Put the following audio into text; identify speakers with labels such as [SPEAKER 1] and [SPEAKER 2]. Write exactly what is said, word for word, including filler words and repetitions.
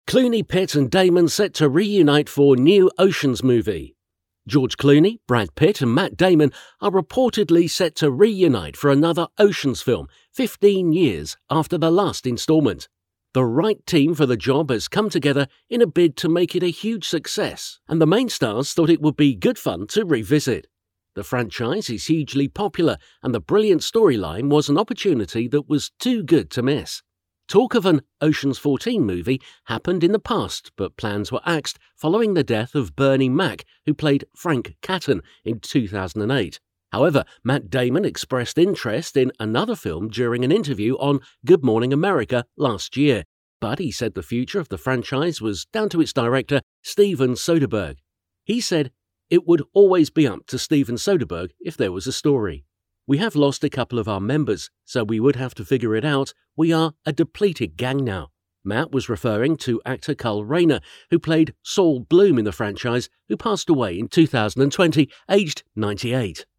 [SPEAKER 1] Clooney, Pitt and Damon set to reunite for new Oceans movie. George Clooney, Brad Pitt and Matt Damon are reportedly set to reunite for another Oceans film, fifteen years after the last instalment. The right team for the job has come together in a bid to make it a huge success, and the main stars thought it would be good fun to revisit. The franchise is hugely popular, and the brilliant storyline was an opportunity that was too good to miss. Talk of an Oceans fourteen movie happened in the past, but plans were axed following the death of Bernie Mac, who played Frank Catton in two thousand eight. However, Matt Damon expressed interest in another film during an interview on Good Morning America last year, but he said the future of the franchise was down to its director, Steven Soderbergh. He said it would always be up to Steven Soderbergh if there was a story. We have lost a couple of our members, so we would have to figure it out. We are a depleted gang now. Matt was referring to actor Carl Reiner, who played Saul Bloom in the franchise, who passed away in two thousand twenty, aged ninety-eight.